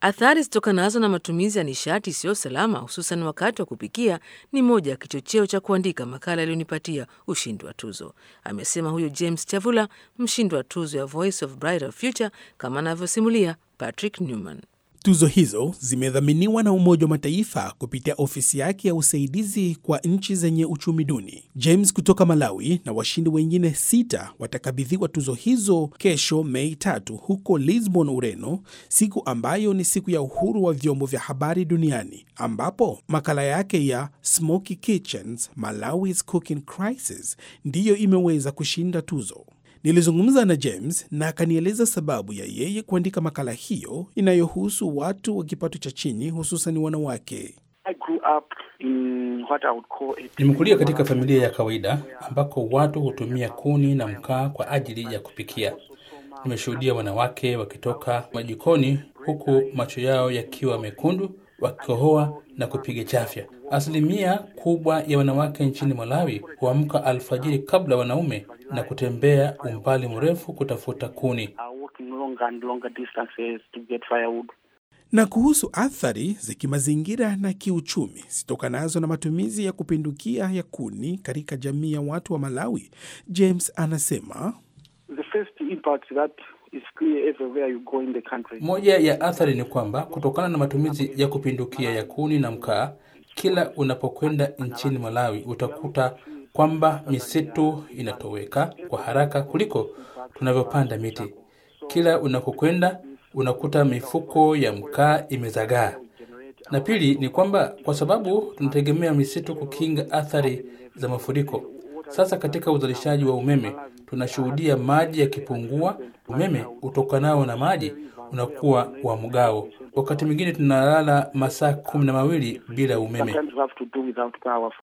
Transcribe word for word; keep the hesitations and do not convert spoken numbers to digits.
Athari zitokanazo na matumizi ya nishati isiyo salama, hususan wakati wa kupikia, ni moja ya kichocheo cha kuandika makala yaliyonipatia ushindi wa tuzo, amesema huyo James Chavula, mshindi wa tuzo ya Voice of Brighter Future, kama anavyosimulia Patrick Newman. Tuzo hizo zimedhaminiwa na Umoja wa Mataifa kupitia ofisi yake ya usaidizi kwa nchi zenye uchumi duni. James kutoka Malawi na washindi wengine sita watakabidhiwa tuzo hizo kesho Mei tatu huko Lisbon, Ureno, siku ambayo ni siku ya uhuru wa vyombo vya habari duniani, ambapo makala yake ya Smoky Kitchens, Malawi's Cooking Crisis ndiyo imeweza kushinda tuzo. Nilizungumza na James na akanieleza sababu ya yeye kuandika makala hiyo inayohusu watu wa kipato cha chini, hususan wanawake. Nimekulia katika familia ya kawaida ambako watu hutumia kuni na mkaa kwa ajili ya kupikia. Nimeshuhudia wanawake wakitoka majikoni huku macho yao yakiwa mekundu, wakikohoa na kupiga chafya. Asilimia kubwa ya wanawake nchini Malawi huamka alfajiri kabla wanaume na kutembea umbali mrefu kutafuta kuni. Na kuhusu athari za kimazingira na kiuchumi zitokanazo na matumizi ya kupindukia ya kuni katika jamii ya watu wa Malawi, James anasema The first impact that is clear everywhere you go in the country. Moja ya athari ni kwamba kutokana na matumizi ya kupindukia ya kuni na mkaa, kila unapokwenda nchini Malawi utakuta kwamba misitu inatoweka kwa haraka kuliko tunavyopanda miti. Kila unakokwenda unakuta mifuko ya mkaa imezagaa. Na pili ni kwamba kwa sababu tunategemea misitu kukinga athari za mafuriko, sasa katika uzalishaji wa umeme tunashuhudia maji yakipungua. Umeme utokanao na maji unakuwa wa mgao. Wakati mwingine tunalala masaa kumi na mawili bila umeme.